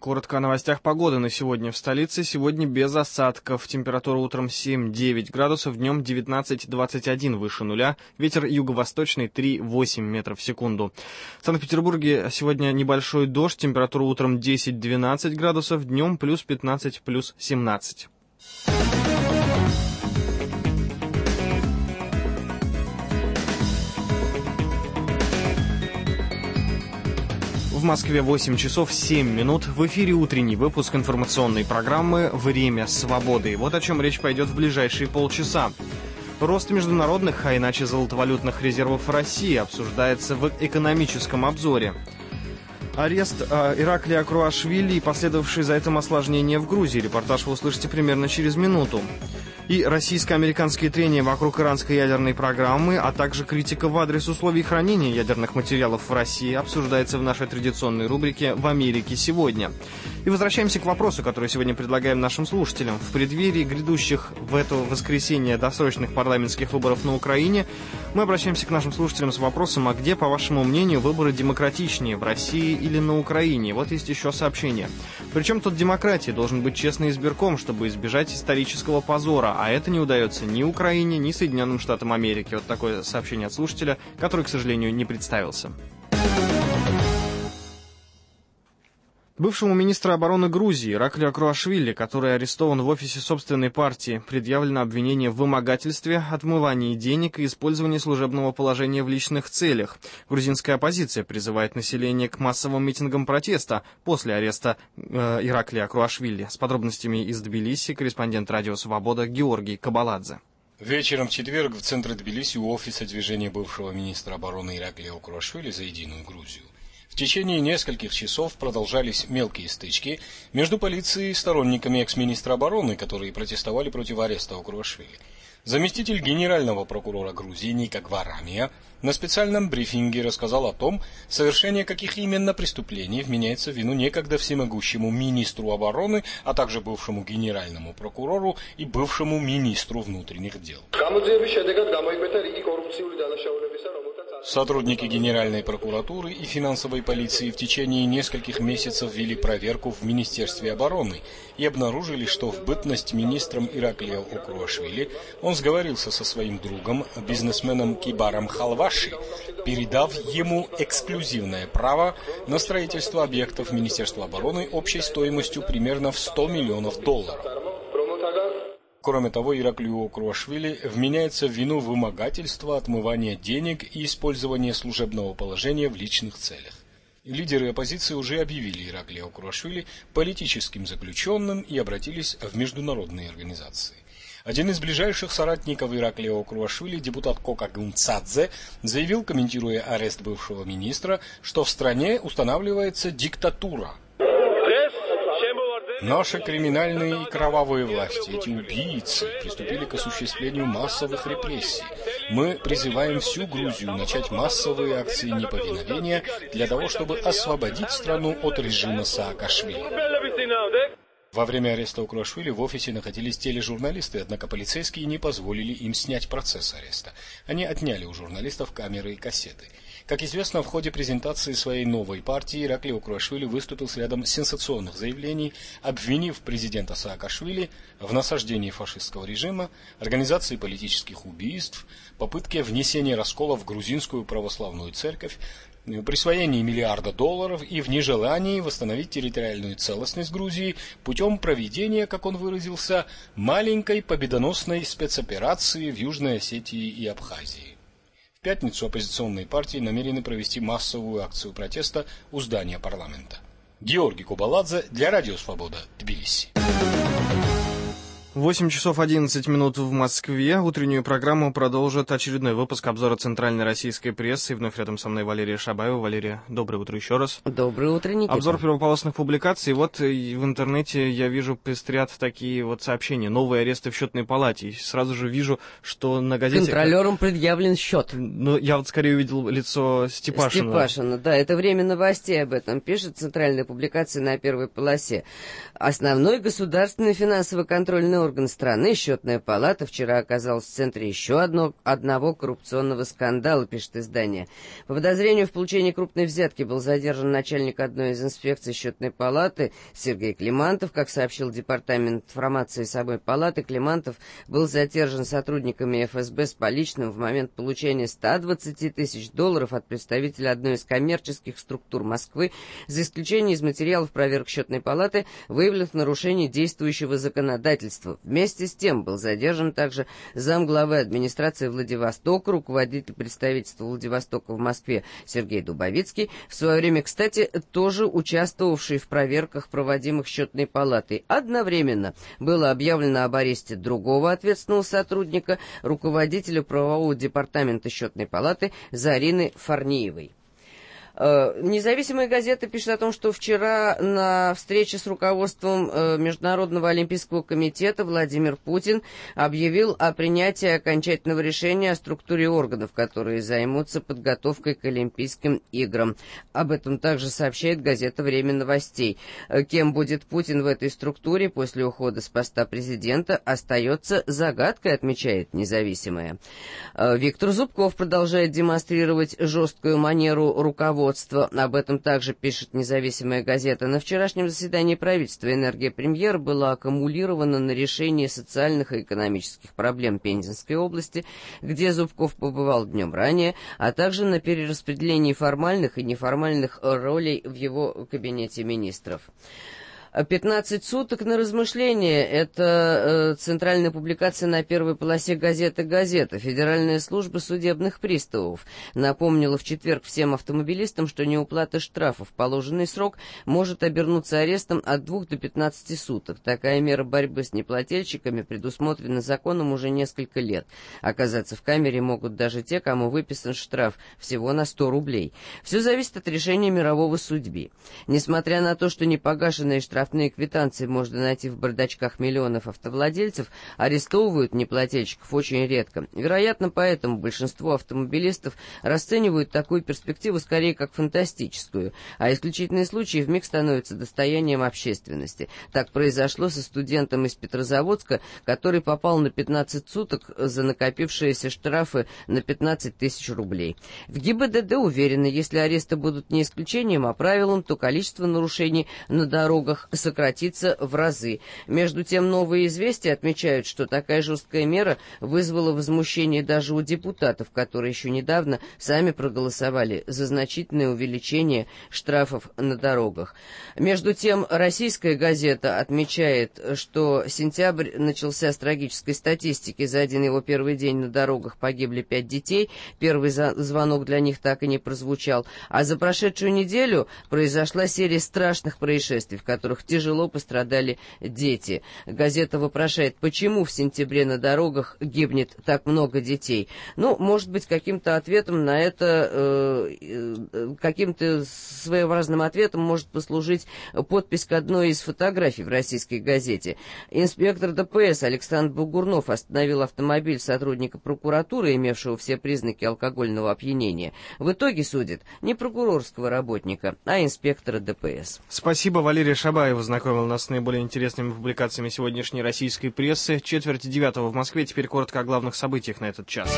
Коротко о новостях погоды на сегодня. В столице сегодня без осадков. Температура утром 7-9 градусов, днем 19-21 выше нуля. Ветер юго-восточный 3-8 метров в секунду. В Санкт-Петербурге сегодня небольшой дождь. Температура утром 10-12 градусов, днем плюс 15, плюс 17. В Москве 8 часов 7 минут. В эфире утренний выпуск информационной программы «Время свободы». Вот о чем речь пойдет в ближайшие полчаса. Рост международных, а иначе золотовалютных резервов России обсуждается в экономическом обзоре. Арест Ираклия Круашвили и последовавшие за этим осложнения в Грузии. Репортаж вы услышите примерно через минуту. И российско-американские трения вокруг иранской ядерной программы, а также критика в адрес условий хранения ядерных материалов в России обсуждается в нашей традиционной рубрике «В Америке сегодня». И возвращаемся к вопросу, который сегодня предлагаем нашим слушателям. В преддверии грядущих в это воскресенье досрочных парламентских выборов на Украине мы обращаемся к нашим слушателям с вопросом, а где, по вашему мнению, выборы демократичнее, в России или на Украине? Вот есть еще сообщение. Причем тут демократия, должен быть честный избирком, чтобы избежать исторического позора, а это не удается ни Украине, ни Соединенным Штатам Америки. Вот такое сообщение от слушателя, который, к сожалению, не представился. Бывшему министру обороны Грузии Ираклию Круашвили, который арестован в офисе собственной партии, предъявлено обвинение в вымогательстве, отмывании денег и использовании служебного положения в личных целях. Грузинская оппозиция призывает население к массовым митингам протеста после ареста Ираклия Круашвили. С подробностями из Тбилиси корреспондент «Радио Свобода» Георгий Кабаладзе. Вечером в четверг в центре Тбилиси у офиса движения бывшего министра обороны Ираклия Круашвили за единую Грузию в течение нескольких часов продолжались мелкие стычки между полицией и сторонниками экс-министра обороны, которые протестовали против ареста Круашвили. Заместитель генерального прокурора Грузии Ника Гварамия на специальном брифинге рассказал о том, совершение каких именно преступлений вменяется в вину некогда всемогущему министру обороны, а также бывшему генеральному прокурору и бывшему министру внутренних дел. Сотрудники Генеральной прокуратуры и финансовой полиции в течение нескольких месяцев вели проверку в Министерстве обороны и обнаружили, что в бытность министром Ираклия Круашвили он сговорился со своим другом, бизнесменом Кибаром Халваши, передав ему эксклюзивное право на строительство объектов Министерства обороны общей стоимостью примерно в $100 миллионов. Кроме того, Ираклию Круашвили вменяется в вину вымогательства, отмывания денег и использования служебного положения в личных целях. Лидеры оппозиции уже объявили Ираклия Круашвили политическим заключенным и обратились в международные организации. Один из ближайших соратников Ираклия Круашвили, депутат Кока Гунцадзе, заявил, комментируя арест бывшего министра, что в стране устанавливается диктатура. Наши криминальные и кровавые власти, эти убийцы, приступили к осуществлению массовых репрессий. Мы призываем всю Грузию начать массовые акции неповиновения для того, чтобы освободить страну от режима Саакашвили. Во время ареста Круашвили в офисе находились тележурналисты, однако полицейские не позволили им снять процесс ареста. Они отняли у журналистов камеры и кассеты. Как известно, в ходе презентации своей новой партии Ираклий Круашвили выступил с рядом сенсационных заявлений, обвинив президента Саакашвили в насаждении фашистского режима, организации политических убийств, попытке внесения раскола в грузинскую православную церковь, присвоении $1 миллиарда и в нежелании восстановить территориальную целостность Грузии путем проведения, как он выразился, маленькой победоносной спецоперации в Южной Осетии и Абхазии. В пятницу оппозиционные партии намерены провести массовую акцию протеста у здания парламента. Георгий Кабаладзе для Радио Свобода, Тбилиси. 8 часов 11 минут в Москве. Утреннюю программу продолжит очередной выпуск обзора центральной российской прессы. И вновь рядом со мной Валерия Шабаева. Валерия, доброе утро еще раз. Доброе утро, Никита. Обзор первополосных публикаций. Вот в интернете я вижу пестрят такие вот сообщения. Новые аресты в счетной палате. И сразу же вижу, что на газете... Контролерам предъявлен счет. Ну, я вот скорее увидел лицо Степашина. Степашина, да. Это время новостей об этом пишет центральная публикация на первой полосе. Основной государственный финансово-контрольный орган страны, Счетная палата, вчера оказалась в центре еще одного коррупционного скандала, пишет издание. По подозрению в получении крупной взятки был задержан начальник одной из инспекций Счетной палаты Сергей Климантов. Как сообщил Департамент информации самой палаты, Климантов был задержан сотрудниками ФСБ с поличным в момент получения $120 тысяч от представителя одной из коммерческих структур Москвы, за исключением из материалов проверок Счетной палаты, выявленных нарушений действующего законодательства. Вместе с тем был задержан также замглавы администрации Владивостока, руководитель представительства Владивостока в Москве Сергей Дубовицкий, в свое время, кстати, тоже участвовавший в проверках, проводимых Счетной палатой. Одновременно было объявлено об аресте другого ответственного сотрудника, руководителя правового департамента Счетной палаты Зарины Фарниевой. Независимая газета пишет о том, что вчера на встрече с руководством Международного олимпийского комитета Владимир Путин объявил о принятии окончательного решения о структуре органов, которые займутся подготовкой к Олимпийским играм. Об этом также сообщает газета «Время новостей». Кем будет Путин в этой структуре после ухода с поста президента, остается загадкой, отмечает независимая. Виктор Зубков продолжает демонстрировать жесткую манеру руководства. Об этом также пишет независимая газета. На вчерашнем заседании правительства энергия премьера была аккумулирована на решение социальных и экономических проблем Пензенской области, где Зубков побывал днем ранее, а также на перераспределении формальных и неформальных ролей в его кабинете министров. 15 суток на размышление. Это центральная публикация на первой полосе газеты «Газета». Федеральная служба судебных приставов напомнила в четверг всем автомобилистам, что неуплата штрафов в положенный срок может обернуться арестом от 2 до 15 суток. Такая мера борьбы с неплательщиками предусмотрена законом уже несколько лет. Оказаться в камере могут даже те, кому выписан штраф всего на 100 рублей. Все зависит от решения мирового судьи. Несмотря на то, что непогашенные штрафные квитанции можно найти в бардачках миллионов автовладельцев, арестовывают неплательщиков очень редко. Вероятно, поэтому большинство автомобилистов расценивают такую перспективу скорее как фантастическую, а исключительные случаи вмиг становятся достоянием общественности. Так произошло со студентом из Петрозаводска, который попал на 15 суток за накопившиеся штрафы на 15 тысяч рублей. В ГИБДД уверены, если аресты будут не исключением, а правилом, то количество нарушений на дорогах сократится в разы. Между тем, новые известия отмечают, что такая жесткая мера вызвала возмущение даже у депутатов, которые еще недавно сами проголосовали за значительное увеличение штрафов на дорогах. Между тем, российская газета отмечает, что сентябрь начался с трагической статистики. За один его первый день на дорогах погибли 5 детей. Первый звонок для них так и не прозвучал. А за прошедшую неделю произошла серия страшных происшествий, в которых тяжело пострадали дети. Газета вопрошает, почему в сентябре на дорогах гибнет так много детей. Ну, может быть, каким-то ответом на это, каким-то своеобразным ответом может послужить подпись к одной из фотографий в российской газете. Инспектор ДПС Александр Бугурнов остановил автомобиль сотрудника прокуратуры, имевшего все признаки алкогольного опьянения. В итоге судят не прокурорского работника, а инспектора ДПС. Спасибо, Валерий Шабаев знакомил нас с наиболее интересными публикациями сегодняшней российской прессы. 8:45 в Москве. Теперь коротко о главных событиях на этот час.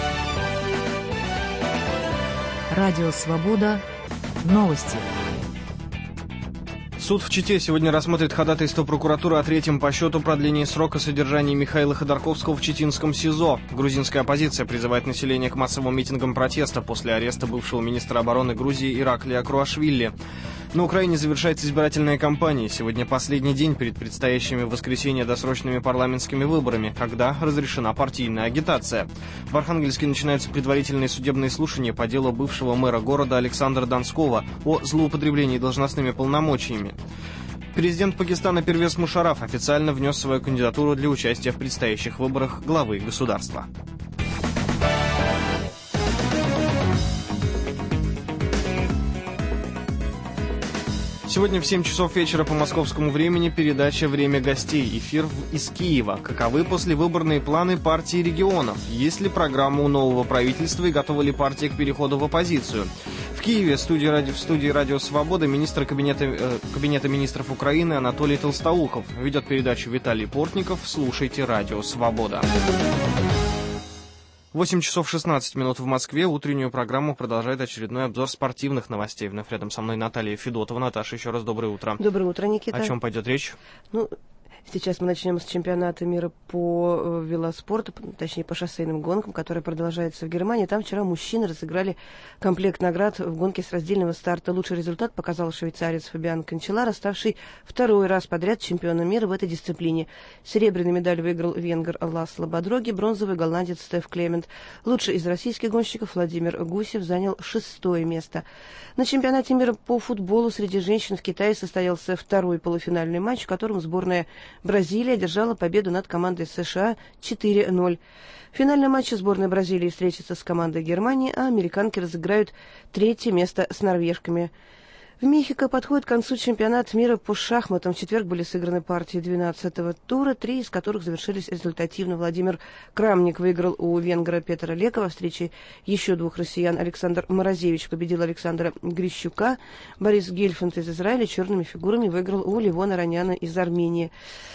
Радио «Свобода». Новости. Суд в Чите сегодня рассмотрит ходатайство прокуратуры о третьем по счету продлении срока содержания Михаила Ходорковского в читинском СИЗО. Грузинская оппозиция призывает население к массовым митингам протеста после ареста бывшего министра обороны Грузии Ираклия Круашвили. На Украине завершается избирательная кампания. Сегодня последний день перед предстоящими в воскресенье досрочными парламентскими выборами, когда разрешена партийная агитация. В Архангельске начинаются предварительные судебные слушания по делу бывшего мэра города Александра Донского о злоупотреблении должностными полномочиями. Президент Пакистана Первез Мушарраф официально внес свою кандидатуру для участия в предстоящих выборах главы государства. Сегодня в 7 часов вечера по московскому времени передача «Время гостей». Эфир из Киева. Каковы послевыборные планы партии регионов? Есть ли программа у нового правительства и готова ли партия к переходу в оппозицию? В Киеве в студии Радио Свобода министр Кабинета министров Украины Анатолий Толстоухов. Ведет передачу Виталий Портников. Слушайте Радио Свобода. 8 часов 16 минут в Москве. Утреннюю программу продолжает очередной обзор спортивных новостей. Вновь рядом со мной Наталья Федотова. Наташа, еще раз доброе утро. Доброе утро, Никита. О чем пойдет речь? Сейчас мы начнем с чемпионата мира по велоспорту, точнее по шоссейным гонкам, который продолжается в Германии. Там вчера мужчины разыграли комплект наград в гонке с раздельного старта. Лучший результат показал швейцарец Фабиан Канчеларо, ставший второй раз подряд чемпионом мира в этой дисциплине. Серебряную медаль выиграл венгр Ласло Бодроги, бронзовый голландец Стеф Клемент. Лучший из российских гонщиков Владимир Гусев занял 6-е место. На чемпионате мира по футболу среди женщин в Китае состоялся второй полуфинальный матч, в котором сборная Бразилия одержала победу над командой США 4-0. В финальном матче сборная Бразилии встретится с командой Германии, а американки разыграют 3-е место с норвежками. В Мехико подходит к концу чемпионат мира по шахматам. В четверг были сыграны партии 12-го тура, 3 из которых завершились результативно. Владимир Крамник выиграл у венгра Петра Лекова. В встрече еще 2 россиян Александр Морозевич победил Александра Грищука. Борис Гельфанд из Израиля черными фигурами выиграл у Левона Раняна из Армении.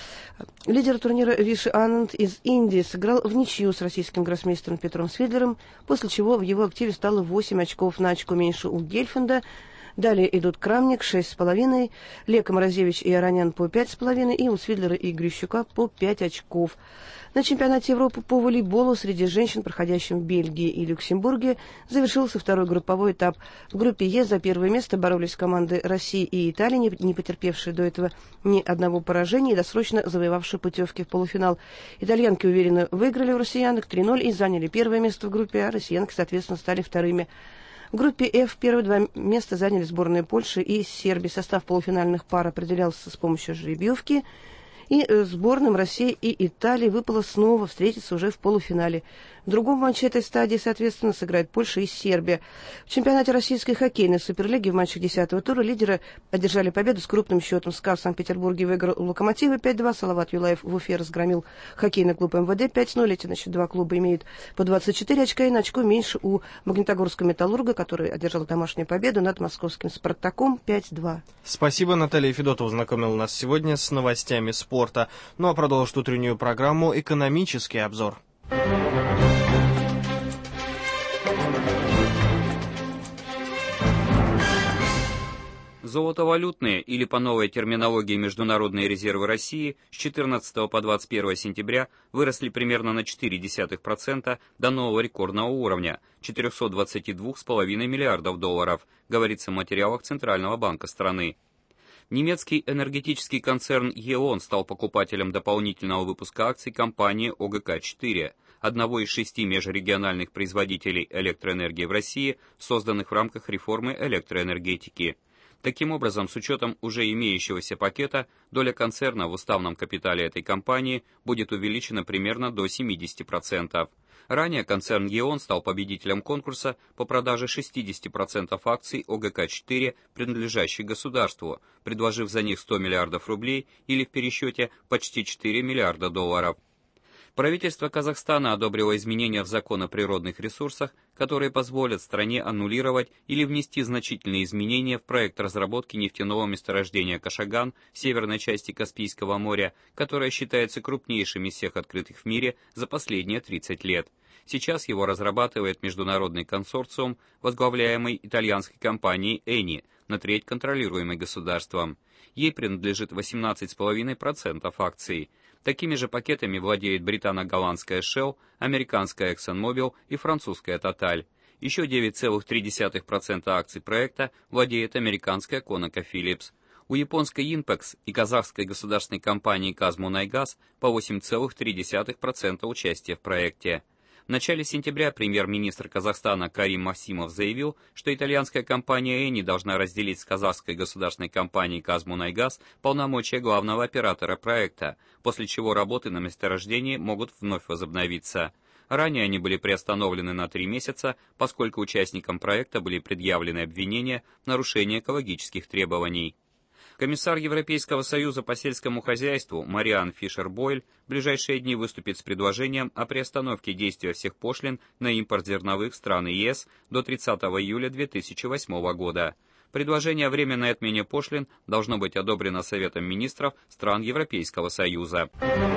Лидер турнира Виши Ананд из Индии сыграл в ничью с российским гроссмейстером Петром Свидлером, после чего в его активе стало 8 очков, на очко меньше у Гельфанда. Далее идут Крамник 6,5, Лека, Морозевич и Аранян по 5,5 и у Свидлера и Грищука по 5 очков. На чемпионате Европы по волейболу среди женщин, проходящем в Бельгии и Люксембурге, завершился второй групповой этап. В группе Е за первое место боролись команды России и Италии, не потерпевшие до этого ни одного поражения и досрочно завоевавшие путевки в полуфинал. Итальянки уверенно выиграли у россиянок 3-0 и заняли первое место в группе, а россиянки, соответственно, стали вторыми. В группе F первые 2 места заняли сборные Польши и Сербии. Состав полуфинальных пар определялся с помощью жеребьевки. И сборным России и Италии выпало снова встретиться уже в полуфинале. В другом матче этой стадии, соответственно, сыграют Польша и Сербия. В чемпионате российской хоккейной суперлиги в матчах 10-го тура лидеры одержали победу с крупным счетом. СКА в Санкт-Петербурге выиграл у Локомотива 5-2. Салават Юлаев в Уфе разгромил хоккейный клуб МВД 5-0. Эти, значит, 2 клуба имеют по 24 очка и на очко меньше у Магнитогорского Металлурга, который одержал домашнюю победу над московским Спартаком 5-2. Спасибо, Наталья Федотова знакомила нас сегодня с новостями спорта. Ну а продолжит утреннюю программу «Экономический обзор». Золотовалютные, или по новой терминологии международные резервы России, с 14 по 21 сентября выросли примерно на 0,4% до нового рекордного уровня – 422,5 миллиардов долларов, говорится в материалах Центрального банка страны. Немецкий энергетический концерн E.ON стал покупателем дополнительного выпуска акций компании ОГК-4, одного из 6 межрегиональных производителей электроэнергии в России, созданных в рамках реформы электроэнергетики. Таким образом, с учетом уже имеющегося пакета, доля концерна в уставном капитале этой компании будет увеличена примерно до 70%. Ранее концерн E.ON стал победителем конкурса по продаже 60% акций ОГК-4, принадлежащих государству, предложив за них 100 миллиардов рублей или в пересчете почти 4 миллиарда долларов. Правительство Казахстана одобрило изменения в закон о природных ресурсах, которые позволят стране аннулировать или внести значительные изменения в проект разработки нефтяного месторождения Кашаган в северной части Каспийского моря, которое считается крупнейшим из всех открытых в мире за последние 30 лет. Сейчас его разрабатывает международный консорциум, возглавляемый итальянской компанией Eni, на треть контролируемой государством. Ей принадлежит 18,5% акций. Такими же пакетами владеет британо-голландская Shell, американская ExxonMobil и французская Total. Еще 9,3% акций проекта владеет американская ConocoPhillips. У японской Inpex и казахской государственной компании «Казмунайгаз» по 8,3% участия в проекте. В начале сентября премьер-министр Казахстана Карим Масимов заявил, что итальянская компания Eni должна разделить с казахской государственной компанией «Казмунайгаз» полномочия главного оператора проекта, после чего работы на месторождении могут вновь возобновиться. Ранее они были приостановлены на 3 месяца, поскольку участникам проекта были предъявлены обвинения в нарушении экологических требований. Комиссар Европейского союза по сельскому хозяйству Мариан Фишер-Бойль в ближайшие дни выступит с предложением о приостановке действия всех пошлин на импорт зерновых стран ЕС до 30 июля 2008 года. Предложение о временной отмене пошлин должно быть одобрено Советом министров стран Европейского союза.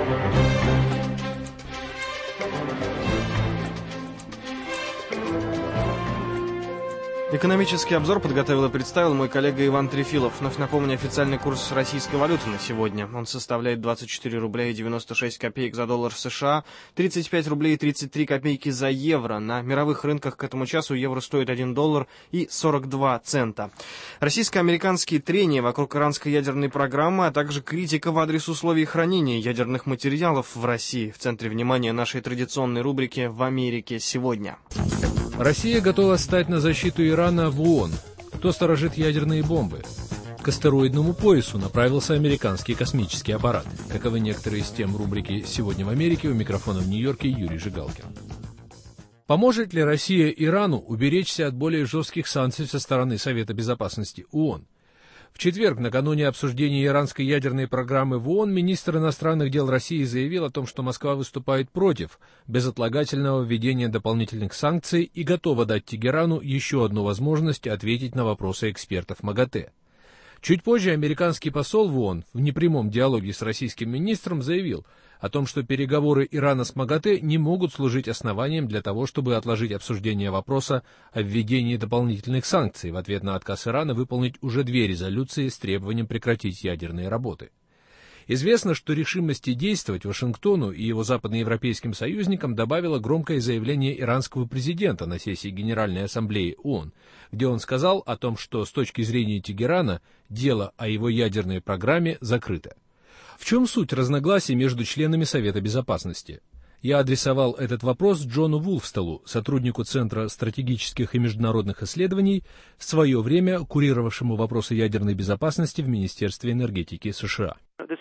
Экономический обзор подготовил и представил мой коллега Иван Трефилов. Вновь напомню, официальный курс российской валюты на сегодня. Он составляет 24 рубля и 96 копеек за доллар США, 35 рублей и 33 копейки за евро. На мировых рынках к этому часу евро стоит 1 доллар и 42 цента. Российско-американские трения вокруг иранской ядерной программы, а также критика в адрес условий хранения ядерных материалов в России. В центре внимания нашей традиционной рубрики «В Америке сегодня». Россия готова стать на защиту Ирана в ООН. Кто сторожит ядерные бомбы? К астероидному поясу направился американский космический аппарат. Каковы некоторые из тем рубрики «Сегодня в Америке», у микрофона в Нью-Йорке Юрий Жигалкин. Поможет ли Россия Ирану уберечься от более жестких санкций со стороны Совета Безопасности ООН? В четверг, накануне обсуждения иранской ядерной программы в ООН, министр иностранных дел России заявил о том, что Москва выступает против безотлагательного введения дополнительных санкций и готова дать Тегерану еще одну возможность ответить на вопросы экспертов МАГАТЭ. Чуть позже американский посол в ООН в непрямом диалоге с российским министром заявил о том, что переговоры Ирана с МАГАТЭ не могут служить основанием для того, чтобы отложить обсуждение вопроса о введении дополнительных санкций в ответ на отказ Ирана выполнить уже 2 резолюции с требованием прекратить ядерные работы. Известно, что решимости действовать Вашингтону и его западноевропейским союзникам добавило громкое заявление иранского президента на сессии Генеральной Ассамблеи ООН, где он сказал о том, что с точки зрения Тегерана дело о его ядерной программе закрыто. В чем суть разногласий между членами Совета Безопасности? Я адресовал этот вопрос Джону Вулфстеллу, сотруднику Центра стратегических и международных исследований, в свое время курировавшему вопросы ядерной безопасности в Министерстве энергетики США.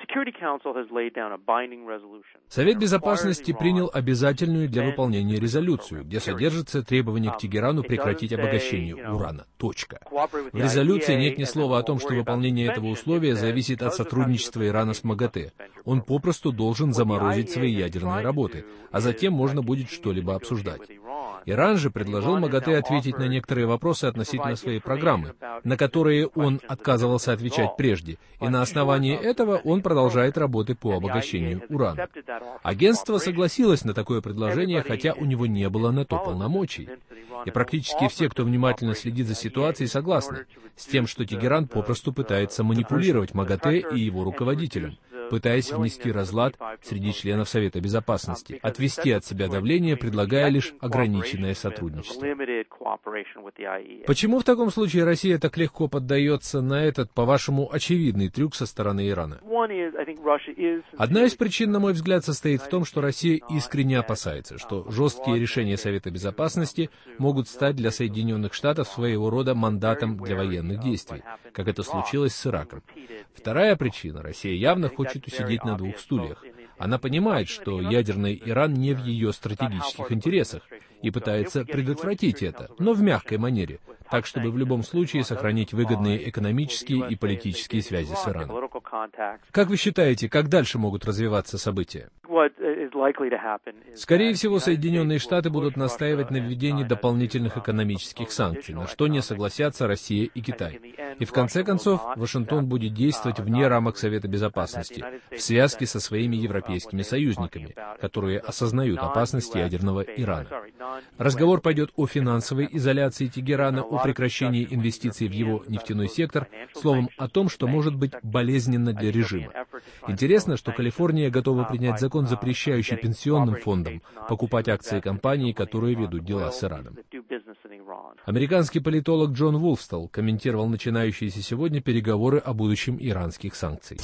Совет Безопасности принял обязательную для выполнения резолюцию, где содержится требование к Тегерану прекратить обогащение урана. Точка. В резолюции нет ни слова о том, что выполнение этого условия зависит от сотрудничества Ирана с МАГАТЭ. Он попросту должен заморозить свои ядерные работы, а затем можно будет что-либо обсуждать. Иран же предложил МАГАТЭ ответить на некоторые вопросы относительно своей программы, на которые он отказывался отвечать прежде, и на основании этого он продолжает работы по обогащению урана. Агентство согласилось на такое предложение, хотя у него не было на то полномочий. И практически все, кто внимательно следит за ситуацией, согласны с тем, что Тегеран попросту пытается манипулировать МАГАТЭ и его руководителем, пытаясь внести разлад среди членов Совета Безопасности, отвести от себя давление, предлагая лишь ограниченное сотрудничество. Почему в таком случае Россия так легко поддается на этот, по-вашему, очевидный трюк со стороны Ирана? Одна из причин, на мой взгляд, состоит в том, что Россия искренне опасается, что жесткие решения Совета Безопасности могут стать для Соединенных Штатов своего рода мандатом для военных действий, как это случилось с Ираком. Вторая причина: Россия явно хочет усидеть на 2 стульях. Она понимает, что ядерный Иран не в ее стратегических интересах и пытается предотвратить это, но в мягкой манере, так, чтобы в любом случае сохранить выгодные экономические и политические связи с Ираном. Как вы считаете, как дальше могут развиваться события? Скорее всего, Соединенные Штаты будут настаивать на введении дополнительных экономических санкций, на что не согласятся Россия и Китай. И в конце концов, Вашингтон будет действовать вне рамок Совета Безопасности, в связке со своими европейскими союзниками, которые осознают опасность ядерного Ирана. Разговор пойдет о финансовой изоляции Тегерана, о прекращении инвестиций в его нефтяной сектор, словом, о том, что может быть болезненно для режима. Интересно, что Калифорния готова принять закон, запрещающий пенсионным фондам покупать акции компаний, которые ведут дела с Ираном. Американский политолог Джон Вулфстелл комментировал начинающиеся сегодня переговоры о будущем иранских санкций.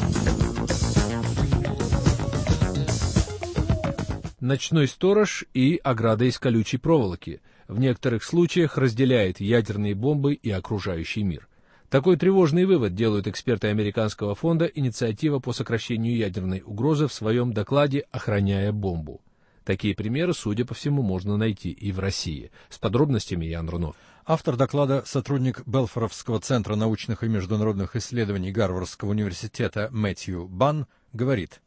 Ночной сторож и ограда из колючей проволоки в некоторых случаях разделяет ядерные бомбы и окружающий мир. Такой тревожный вывод делают эксперты американского фонда «Инициатива по сокращению ядерной угрозы» в своем докладе «Охраняя бомбу». Такие примеры, судя по всему, можно найти и в России. С подробностями Ян Рунов. Автор доклада, сотрудник Белфоровского центра научных и международных исследований Гарвардского университета Мэтью Банн, говорит: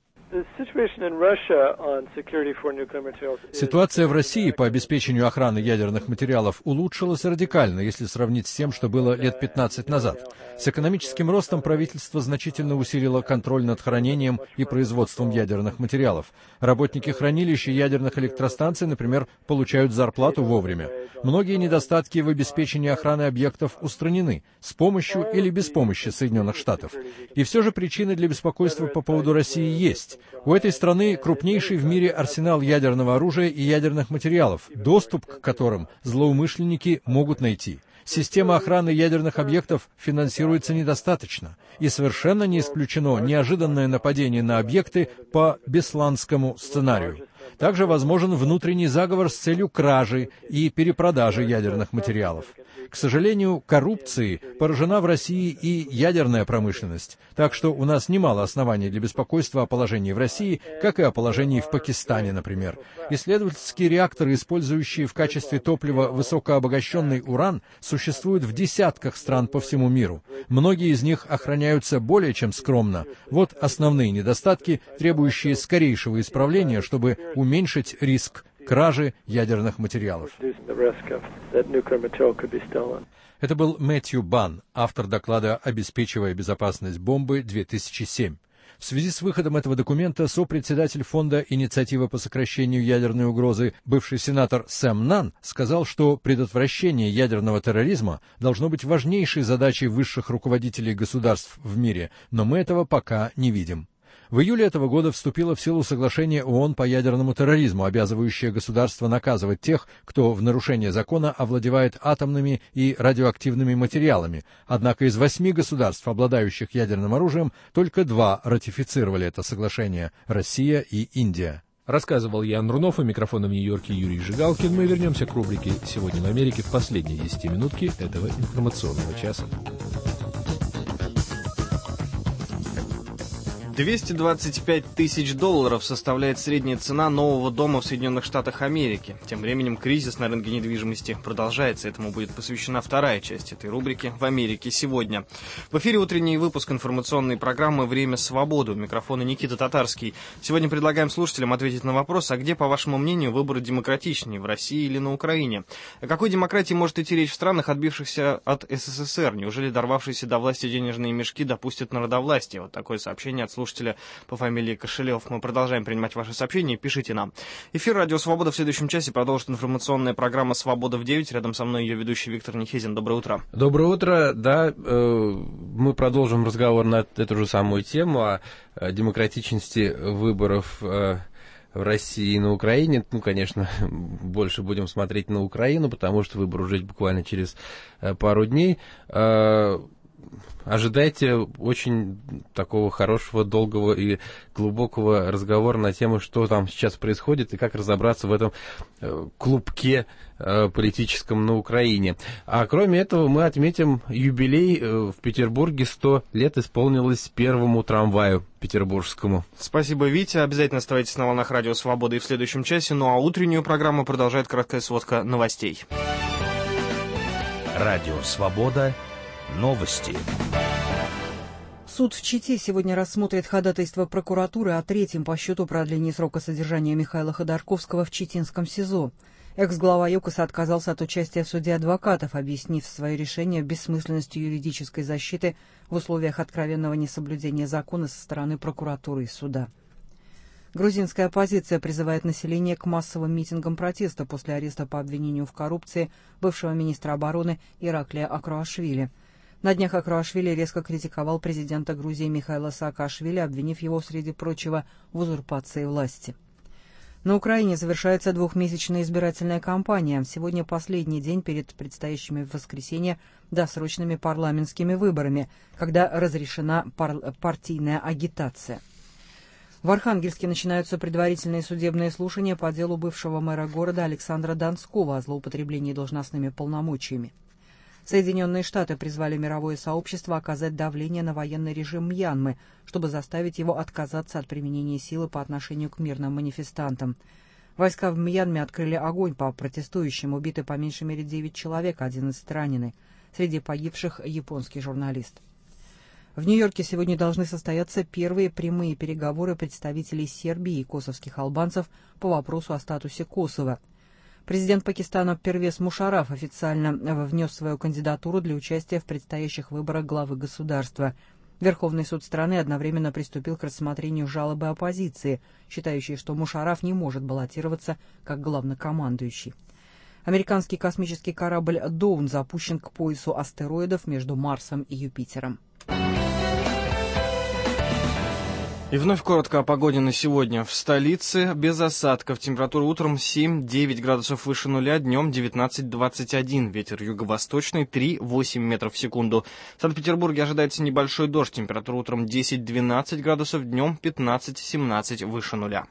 ситуация в России по обеспечению охраны ядерных материалов улучшилась радикально, если сравнить с тем, что было лет 15 назад. С экономическим ростом правительство значительно усилило контроль над хранением и производством ядерных материалов. Работники хранилищ и ядерных электростанций, например, получают зарплату вовремя. Многие недостатки в обеспечении охраны объектов устранены с помощью или без помощи Соединенных Штатов. И все же причины для беспокойства по поводу России есть. У этой страны крупнейший в мире арсенал ядерного оружия и ядерных материалов, доступ к которым злоумышленники могут найти. Система охраны ядерных объектов финансируется недостаточно, и совершенно не исключено неожиданное нападение на объекты по бесланскому сценарию. Также возможен внутренний заговор с целью кражи и перепродажи ядерных материалов. К сожалению, коррупцией поражена в России и ядерная промышленность, так что у нас немало оснований для беспокойства о положении в России, как и о положении в Пакистане, например. Исследовательские реакторы, использующие в качестве топлива высокообогащенный уран, существуют в десятках стран по всему миру. Многие из них охраняются более чем скромно. Вот основные недостатки, требующие скорейшего исправления, чтобы уменьшить риск кражи ядерных материалов. Это был Мэтью Банн, автор доклада «Обеспечивая безопасность бомбы-2007». В связи с выходом этого документа сопредседатель фонда «Инициатива по сокращению ядерной угрозы», бывший сенатор Сэм Нанн, сказал, что предотвращение ядерного терроризма должно быть важнейшей задачей высших руководителей государств в мире, но мы этого пока не видим. В июле этого года вступило в силу соглашение ООН по ядерному терроризму, обязывающее государства наказывать тех, кто в нарушение закона овладевает атомными и радиоактивными материалами. Однако из 8 государств, обладающих ядерным оружием, только 2 ратифицировали это соглашение – Россия и Индия. Рассказывал Ян Рунов, у микрофона в Нью-Йорке Юрий Жигалкин. Мы вернемся к рубрике «Сегодня в Америке» в последние 10 минутки этого информационного часа. 225 тысяч долларов составляет средняя цена нового дома в Соединенных Штатах Америки. Тем временем кризис на рынке недвижимости продолжается. Этому будет посвящена вторая часть этой рубрики «В Америке сегодня». В эфире утренний выпуск информационной программы «Время свободы». У микрофона Никита Татарский. Сегодня предлагаем слушателям ответить на вопрос, а где, по вашему мнению, выборы демократичнее, в России или на Украине? О какой демократии может идти речь в странах, отбившихся от СССР? Неужели дорвавшиеся до власти денежные мешки допустят народовластие? Вот такое сообщение от слушателя по фамилии Кошелев. Мы продолжаем принимать ваши сообщения. Пишите нам. Эфир «Радио Свобода» в следующем часе продолжит информационная программа «Свобода в 9». Рядом со мной ее ведущий Виктор Нехезин. Доброе утро. Доброе утро. Да, мы продолжим разговор на эту же самую тему о демократичности выборов в России и на Украине. Ну, конечно, больше будем смотреть на Украину, потому что выбор уже буквально через пару дней. Ожидайте очень такого хорошего, долгого и глубокого разговора на тему, что там сейчас происходит и как разобраться в этом клубке политическом на Украине. А кроме этого мы отметим юбилей в Петербурге. 100 лет исполнилось первому трамваю петербургскому. Спасибо, Витя. Обязательно оставайтесь на волнах «Радио Свободы» и в следующем часе. Ну а утреннюю программу продолжает краткая сводка новостей. Радио Свобода. Новости. Суд в Чите сегодня рассмотрит ходатайство прокуратуры о третьем по счету продлении срока содержания Михаила Ходорковского в читинском СИЗО. Экс-глава ЮКОСа отказался от участия в суде адвокатов, объяснив свое решение бессмысленностью юридической защиты в условиях откровенного несоблюдения закона со стороны прокуратуры и суда. Грузинская оппозиция призывает население к массовым митингам протеста после ареста по обвинению в коррупции бывшего министра обороны Ираклия Акруашвили. На днях Акруашвили резко критиковал президента Грузии Михаила Саакашвили, обвинив его, среди прочего, в узурпации власти. На Украине завершается двухмесячная избирательная кампания. Сегодня последний день перед предстоящими в воскресенье досрочными парламентскими выборами, когда разрешена партийная агитация. В Архангельске начинаются предварительные судебные слушания по делу бывшего мэра города Александра Донского о злоупотреблении должностными полномочиями. Соединенные Штаты призвали мировое сообщество оказать давление на военный режим Мьянмы, чтобы заставить его отказаться от применения силы по отношению к мирным манифестантам. Войска в Мьянме открыли огонь по протестующим, убиты по меньшей мере 9 человек, 11 ранены. Среди погибших японский журналист. В Нью-Йорке сегодня должны состояться первые прямые переговоры представителей Сербии и косовских албанцев по вопросу о статусе Косово. Президент Пакистана Первез Мушарраф официально внес свою кандидатуру для участия в предстоящих выборах главы государства. Верховный суд страны одновременно приступил к рассмотрению жалобы оппозиции, считающей, что Мушарраф не может баллотироваться как главнокомандующий. Американский космический корабль «Доун» запущен к поясу астероидов между Марсом и Юпитером. И вновь коротко о погоде на сегодня. В столице без осадков. Температура утром 7-9 градусов выше нуля, днем 19-21. Ветер юго-восточный 3-8 метров в секунду. В Санкт-Петербурге ожидается небольшой дождь. Температура утром 10-12 градусов, днем 15-17 выше нуля.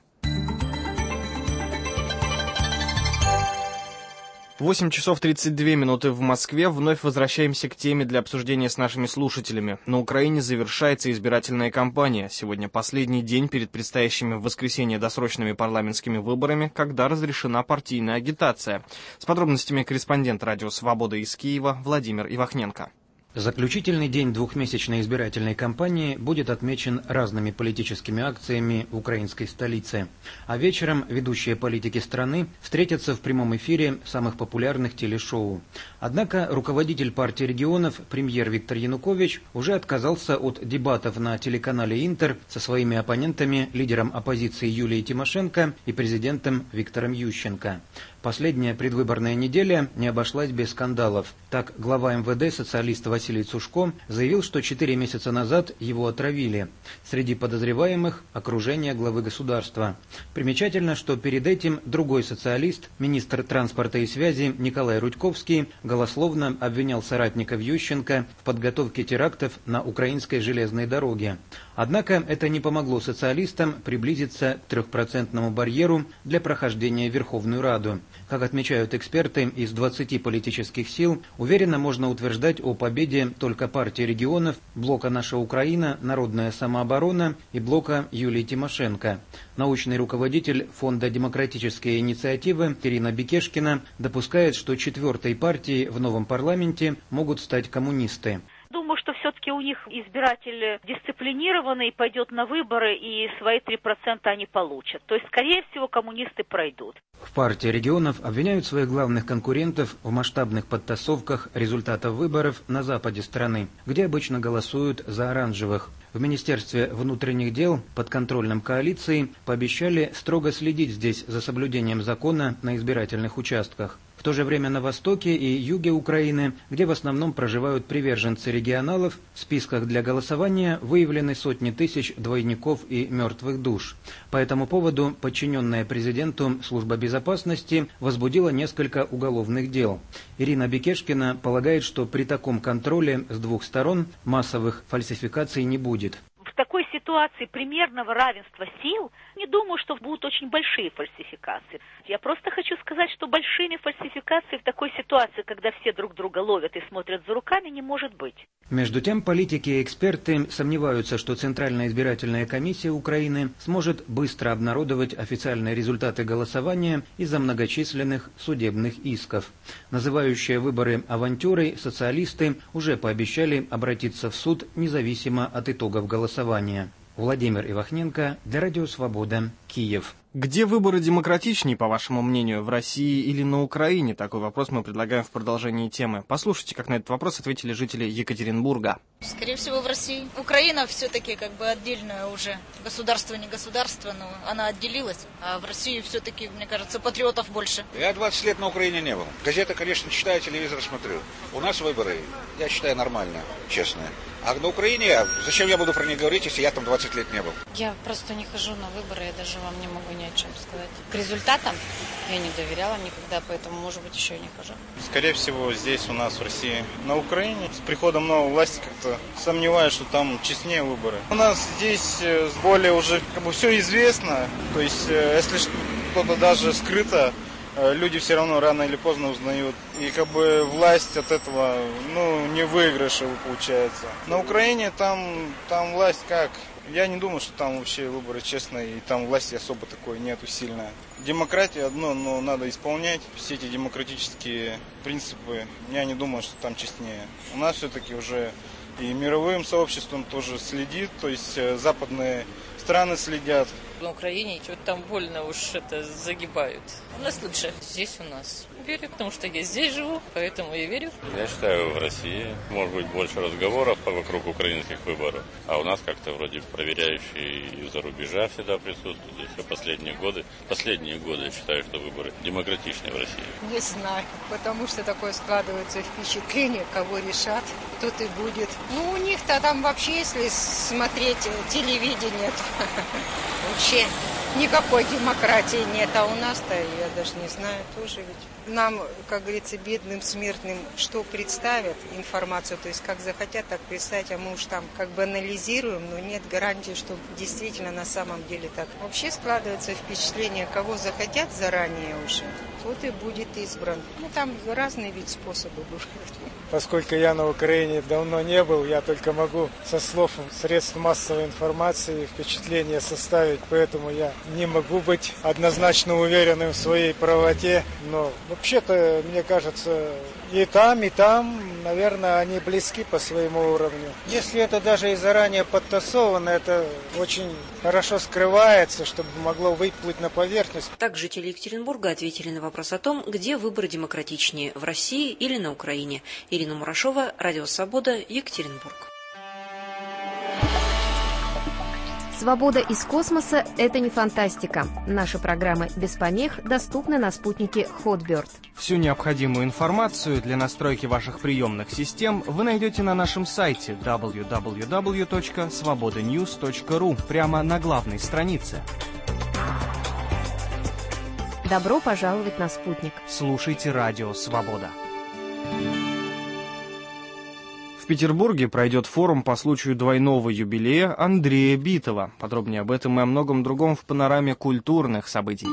8 часов 32 минуты в Москве. Вновь возвращаемся к теме для обсуждения с нашими слушателями. На Украине завершается избирательная кампания. Сегодня последний день перед предстоящими в воскресенье досрочными парламентскими выборами, когда разрешена партийная агитация. С подробностями корреспондент «Радио Свобода» из Киева Владимир Ивахненко. Заключительный день двухмесячной избирательной кампании будет отмечен разными политическими акциями в украинской столице. А вечером ведущие политики страны встретятся в прямом эфире самых популярных телешоу. Однако руководитель партии регионов, премьер Виктор Янукович, уже отказался от дебатов на телеканале «Интер» со своими оппонентами, лидером оппозиции Юлией Тимошенко и президентом Виктором Ющенко. Последняя предвыборная неделя не обошлась без скандалов. Так, глава МВД, социалист Василий Цушко, заявил, что 4 месяца назад его отравили. Среди подозреваемых – окружение главы государства. Примечательно, что перед этим другой социалист, министр транспорта и связи Николай Рудьковский, голословно обвинял соратников Ющенко в подготовке терактов на украинской железной дороге. Однако это не помогло социалистам приблизиться к 3% барьеру для прохождения в Верховную Раду. Как отмечают эксперты из 20 политических сил, уверенно можно утверждать о победе только партии регионов, блока «Наша Украина», «Народная самооборона» и блока Юлии Тимошенко. Научный руководитель Фонда демократической инициативы Ирина Бекешкина допускает, что четвертой партией в новом парламенте могут стать коммунисты. Думаю, что все-таки у них избиратель дисциплинированный, пойдет на выборы и свои 3% они получат. То есть, скорее всего, коммунисты пройдут. В партии регионов обвиняют своих главных конкурентов в масштабных подтасовках результатов выборов на западе страны, где обычно голосуют за оранжевых. В Министерстве внутренних дел, подконтрольном коалиции, пообещали строго следить здесь за соблюдением закона на избирательных участках. В то же время на востоке и юге Украины, где в основном проживают приверженцы регионалов, в списках для голосования выявлены сотни тысяч двойников и мертвых душ. По этому поводу подчиненная президенту Служба безопасности возбудила несколько уголовных дел. Ирина Бекешкина полагает, что при таком контроле с двух сторон массовых фальсификаций не будет. В такой ситуации примерного равенства сил не думаю, что будут очень большие фальсификации. Я просто хочу сказать, что большими фальсификациями в такой ситуации, когда все друг друга ловят и смотрят за руками, не может быть. Между тем, политики и эксперты сомневаются, что Центральная избирательная комиссия Украины сможет быстро обнародовать официальные результаты голосования из-за многочисленных судебных исков. Называющие выборы авантюрой, социалисты уже пообещали обратиться в суд независимо от итогов голосования. Владимир Ивахненко для Радио Свобода, Киев. Где выборы демократичнее, по вашему мнению, в России или на Украине? Такой вопрос мы предлагаем в продолжении темы. Послушайте, как на этот вопрос ответили жители Екатеринбурга. Скорее всего, в России. Украина все-таки как бы отдельное уже. Государство не государство, но она отделилась. А в России все-таки, мне кажется, патриотов больше. Я 20 лет на Украине не был. Газеты, конечно, читаю, телевизор смотрю. У нас выборы, я считаю, нормально, честно. А на Украине, зачем я буду про них говорить, если я там 20 лет не был? Я просто не хожу на выборы, я даже вам не могу ни о чем сказать. К результатам я не доверяла никогда, поэтому, может быть, еще и не хожу. Скорее всего, здесь у нас, в России. На Украине с приходом новой власти как-то сомневаюсь, что там честнее выборы. У нас здесь более уже как бы все известно, то есть если что-то даже скрыто, люди все равно рано или поздно узнают. И как бы власть от этого, не выигрыша получается. На Украине там власть как? Я не думаю, что там вообще выборы честные, и там власти особо такой нету сильная. Демократия одно, но надо исполнять все эти демократические принципы. Я не думаю, что там честнее. У нас все-таки уже и мировым сообществом тоже следит, то есть западные страны следят. На Украине что-то там больно уж это загибают. У нас лучше. Здесь у нас. Верю, потому что я здесь живу, поэтому я верю. Я считаю, в России может быть больше разговоров вокруг украинских выборов. А у нас как-то вроде проверяющие из-за рубежа всегда присутствуют. Еще последние годы я считаю, что выборы демократичнее в России. Не знаю, потому что такое складывается впечатление, кого решат, тот и будет. Ну, у них-то там вообще, если смотреть телевидение, то вообще никакой демократии нет. А у нас-то, я даже не знаю, тоже ведь. Нам, как говорится, бедным смертным, что представят информацию, то есть как захотят, так представить, а мы уж там как бы анализируем, но нет гарантии, что действительно на самом деле так. Вообще складывается впечатление, кого захотят заранее уже, тот и будет избран. Ну, там разные ведь способы бывают. Поскольку я на Украине давно не был, я только могу со слов средств массовой информации впечатление составить, поэтому я не могу быть однозначно уверенным в своей правоте, но вообще-то, мне кажется, и там, наверное, они близки по своему уровню. Если это даже и заранее подтасовано, это очень хорошо скрывается, чтобы могло выплыть на поверхность. Так жители Екатеринбурга ответили на вопрос о том, где выборы демократичнее, в России или на Украине. Ирина Мурашова, Радио Свобода, Екатеринбург. Свобода из космоса – это не фантастика. Наши программы без помех доступны на спутнике Hotbird. Всю необходимую информацию для настройки ваших приемных систем вы найдете на нашем сайте www.svobodanews.ru прямо на главной странице. Добро пожаловать на спутник. Слушайте Радио Свобода. В Петербурге пройдет форум по случаю двойного юбилея Андрея Битова. Подробнее об этом и о многом другом в панораме культурных событий.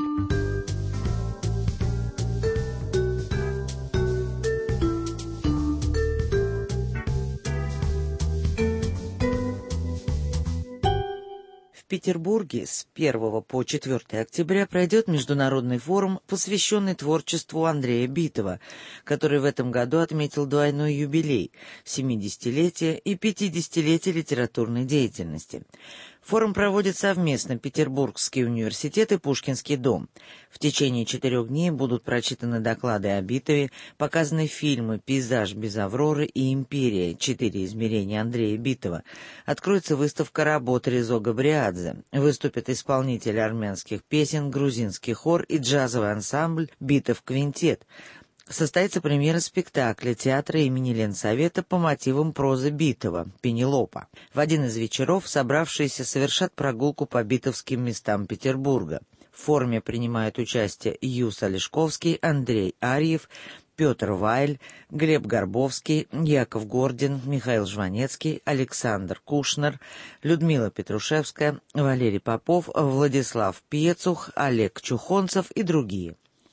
В Петербурге с 1 по 4 октября пройдет международный форум, посвященный творчеству Андрея Битова, который в этом году отметил двойной юбилей – 70-летие и 50-летие литературной деятельности. Форум проводит совместно Петербургский университет и Пушкинский дом. В течение 4 дней будут прочитаны доклады о Битове, показаны фильмы «Пейзаж без Авроры» и «Империя. 4 измерения Андрея Битова». Откроется выставка работ Резо Габриадзе. Выступят исполнители армянских песен, грузинский хор и джазовый ансамбль «Битов Квинтет». Состоится премьера спектакля театра имени Ленсовета по мотивам прозы Битова «Пенелопа». В один из вечеров собравшиеся совершат прогулку по битовским местам Петербурга. В форуме принимают участие Юс Олешковский, Андрей Арьев, Петр Вайль, Глеб Горбовский, Яков Гордин, Михаил Жванецкий, Александр Кушнер, Людмила Петрушевская, Валерий Попов, Владислав Пьецух, Олег Чухонцев и другие.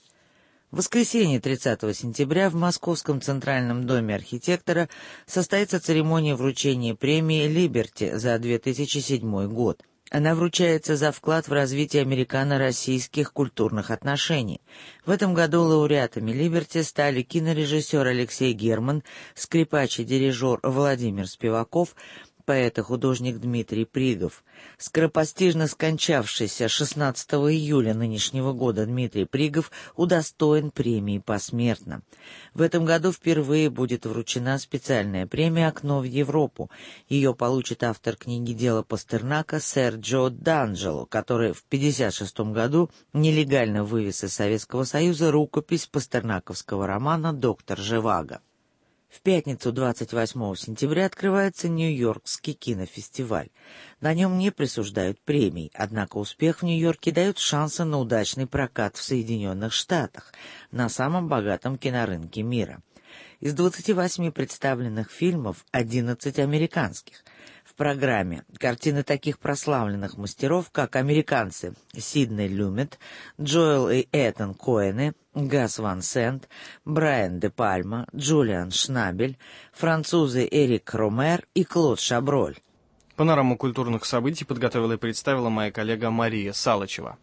В воскресенье 30 сентября в Московском Центральном доме архитектора состоится церемония вручения премии «Либерти» за 2007 год. Она вручается за вклад в развитие американо-российских культурных отношений. В этом году лауреатами «Либерти» стали кинорежиссер Алексей Герман, скрипач и дирижер Владимир Спиваков, поэт и художник Дмитрий Пригов. Скоропостижно скончавшийся 16 июля нынешнего года Дмитрий Пригов удостоен премии посмертно. В этом году впервые будет вручена специальная премия «Окно в Европу». Ее получит автор книги «Дело Пастернака» Серджио Д'Анджело, который в 1956 году нелегально вывез из Советского Союза рукопись пастернаковского романа «Доктор Живаго». В пятницу 28 сентября открывается Нью-Йоркский кинофестиваль. На нем не присуждают премий, однако успех в Нью-Йорке дает шансы на удачный прокат в Соединенных Штатах, на самом богатом кинорынке мира. Из 28 представленных фильмов 11 американских. В программе картины таких прославленных мастеров, как американцы Сидней Люмет, Джоэл и Этан Коэны, Гас Ван Сент, Брайан де Пальма, Джулиан Шнабель, французы Эрик Ромер и Клод Шаброль. Панораму культурных событий подготовила и представила моя коллега Мария Салычева.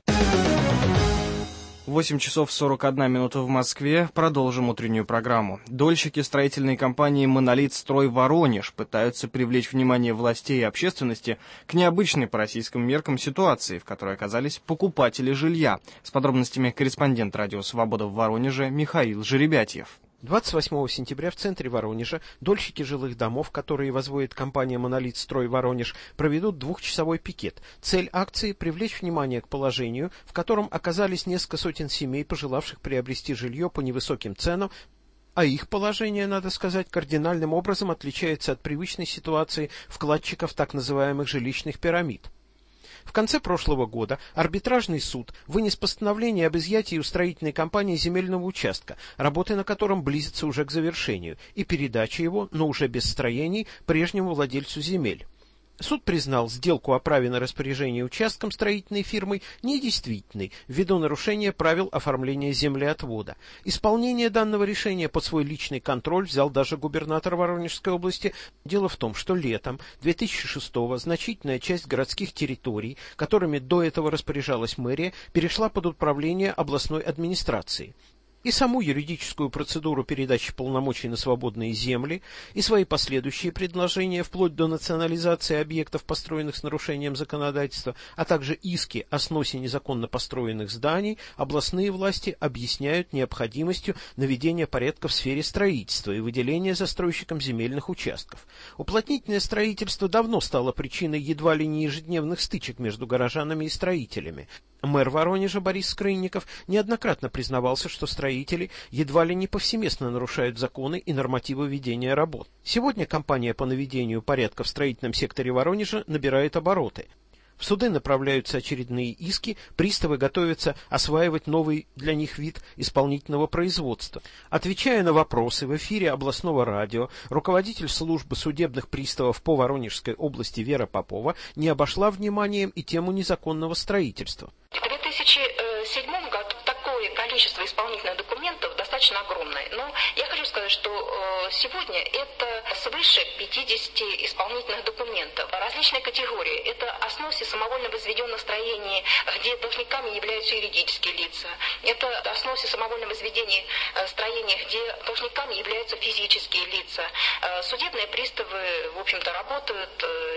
8 часов 41 минута в Москве. Продолжим утреннюю программу. Дольщики строительной компании «Монолит Строй Воронеж» пытаются привлечь внимание властей и общественности к необычной по российским меркам ситуации, в которой оказались покупатели жилья. С подробностями корреспондент «Радио Свобода» в Воронеже Михаил Жеребятьев. 28 сентября в центре Воронежа дольщики жилых домов, которые возводит компания «Монолит Строй Воронеж», проведут двухчасовой пикет. Цель акции – привлечь внимание к положению, в котором оказались несколько сотен семей, пожелавших приобрести жилье по невысоким ценам, а их положение, надо сказать, кардинальным образом отличается от привычной ситуации вкладчиков так называемых жилищных пирамид. В конце прошлого года арбитражный суд вынес постановление об изъятии у строительной компании земельного участка, работы на котором близятся уже к завершению, и передаче его, но уже без строений, прежнему владельцу земель. Суд признал сделку о праве на распоряжение участком строительной фирмой недействительной ввиду нарушения правил оформления землеотвода. Исполнение данного решения под свой личный контроль взял даже губернатор Воронежской области. Дело в том, что летом 2006-го значительная часть городских территорий, которыми до этого распоряжалась мэрия, перешла под управление областной администрации. И саму юридическую процедуру передачи полномочий на свободные земли, и свои последующие предложения, вплоть до национализации объектов, построенных с нарушением законодательства, а также иски о сносе незаконно построенных зданий, областные власти объясняют необходимостью наведения порядка в сфере строительства и выделения застройщикам земельных участков. Уплотнительное строительство давно стало причиной едва ли не ежедневных стычек между горожанами и строителями. Мэр Воронежа Борис Скрынников неоднократно признавался, что строители едва ли не повсеместно нарушают законы и нормативы ведения работ. Сегодня кампания по наведению порядка в строительном секторе Воронежа набирает обороты. В суды направляются очередные иски, приставы готовятся осваивать новый для них вид исполнительного производства. Отвечая на вопросы в эфире областного радио, руководитель службы судебных приставов по Воронежской области Вера Попова не обошла вниманием и тему незаконного строительства. В 2007 году такое количество исполнительных документов достаточно огромное. Но я хочу сказать, что сегодня это свыше 50 исполнительных документов. Различные категории. Это о сносе самовольно возведенных строений, где должниками являются юридические лица. Это о сносе самовольно возведенных строений, где должниками являются физические лица. Судебные приставы, в общем-то, работают.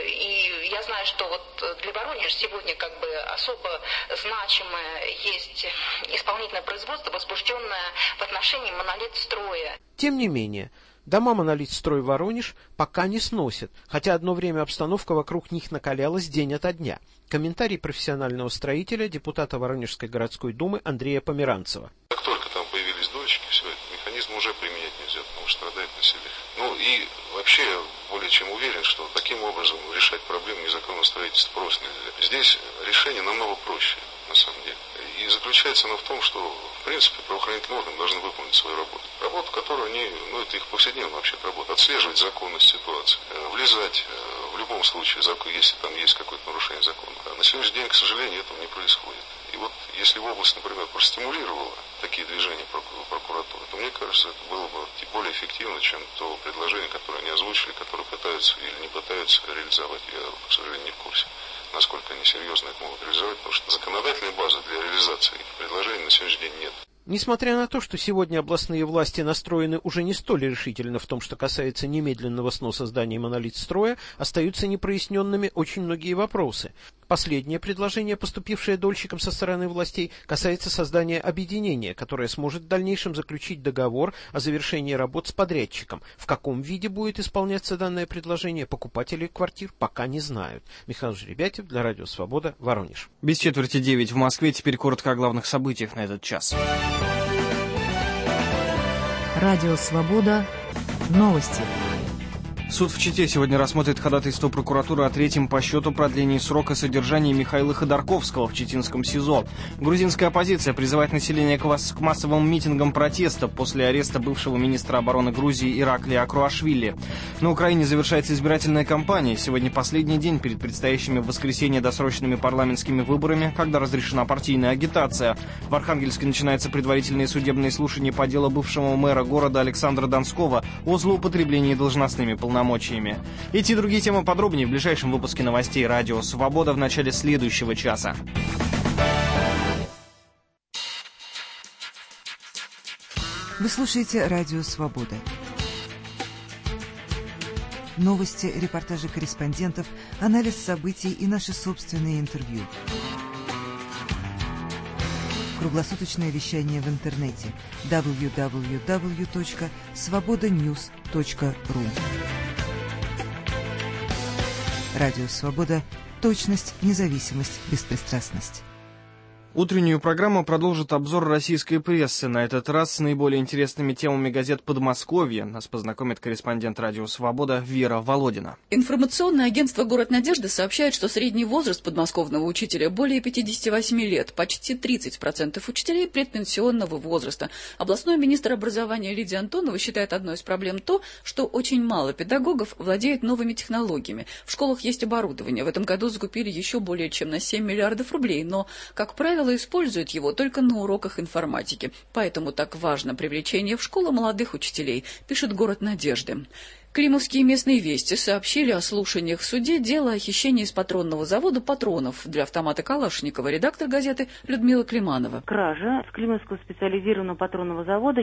И я знаю, что вот для Воронежа сегодня как бы особо значимое есть исполнительное производство, возбужденное в отношении «Монолит-строя». Тем не менее, дома «Монолит Строй Воронеж» пока не сносят, хотя одно время обстановка вокруг них накалялась день ото дня. Комментарий профессионального строителя, депутата Воронежской городской думы Андрея Померанцева. Как только там появились дольщики, все, этот механизм уже применять нельзя, потому что страдает население. Ну и вообще я более чем уверен, что таким образом решать проблему незаконного строительства просто нельзя. Здесь решение намного проще, на самом деле. И заключается оно в том, что, в принципе, правоохранительные органы должны выполнить свою работу. Работу, которую они, это их повседневная вообще-то работа, отслеживать законность ситуации, влезать в любом случае, если там есть какое-то нарушение закона. А на сегодняшний день, к сожалению, этого не происходит. И вот если область, например, простимулировала такие движения прокуратуры, то, мне кажется, это было бы более эффективно, чем то предложение, которое они озвучили, которое пытаются или не пытаются реализовать. Я, к сожалению, не в курсе, насколько они серьезно это могут реализовать, потому что законодательной базы для реализации их предложений на сегодняшний день нет. Несмотря на то, что сегодня областные власти настроены уже не столь решительно в том, что касается немедленного сноса зданий «Монолит-строя», остаются непроясненными очень многие вопросы. Последнее предложение, поступившее дольщикам со стороны властей, касается создания объединения, которое сможет в дальнейшем заключить договор о завершении работ с подрядчиком. В каком виде будет исполняться данное предложение, покупатели квартир пока не знают. Михаил Жеребятьев для Радио Свобода, Воронеж. Без 8:45 в Москве. Теперь коротко о главных событиях на этот час. Радио Свобода. Новости. Суд в Чите сегодня рассмотрит ходатайство прокуратуры о третьем по счету продлении срока содержания Михаила Ходорковского в Читинском СИЗО. Грузинская оппозиция призывает население к массовым митингам протеста после ареста бывшего министра обороны Грузии Ираклия Акруашвили. На Украине завершается избирательная кампания. Сегодня последний день перед предстоящими в воскресенье досрочными парламентскими выборами, когда разрешена партийная агитация. В Архангельске начинаются предварительные судебные слушания по делу бывшего мэра города Александра Донского о злоупотреблении должностными полномочиями. полномочиями. Эти и другие темы подробнее в ближайшем выпуске новостей «Радио Свобода» в начале следующего часа. Вы слушаете «Радио Свобода». Новости, репортажи корреспондентов, анализ событий и наши собственные интервью. Круглосуточное вещание в интернете www.svobodanews.ru. Радио Свобода. Точность, независимость, беспристрастность. Утреннюю программу продолжит обзор российской прессы. На этот раз с наиболее интересными темами газет Подмосковья. Нас познакомит корреспондент «Радио Свобода» Вера Володина. Информационное агентство «Город Надежды» сообщает, что средний возраст подмосковного учителя более 58 лет. Почти 30% учителей предпенсионного возраста. Областной министр образования Лидия Антонова считает одной из проблем то, что очень мало педагогов владеет новыми технологиями. В школах есть оборудование. В этом году закупили еще более чем на 7 миллиардов рублей. Но, как правило, используют его только на уроках информатики. Поэтому так важно привлечение в школу молодых учителей, пишет «Город Надежды». Климовские местные вести сообщили о слушаниях в суде дела о хищении из патронного завода патронов для автомата Калашникова. Редактор газеты Людмила Климанова. Кража с Климовского специализированного патронного завода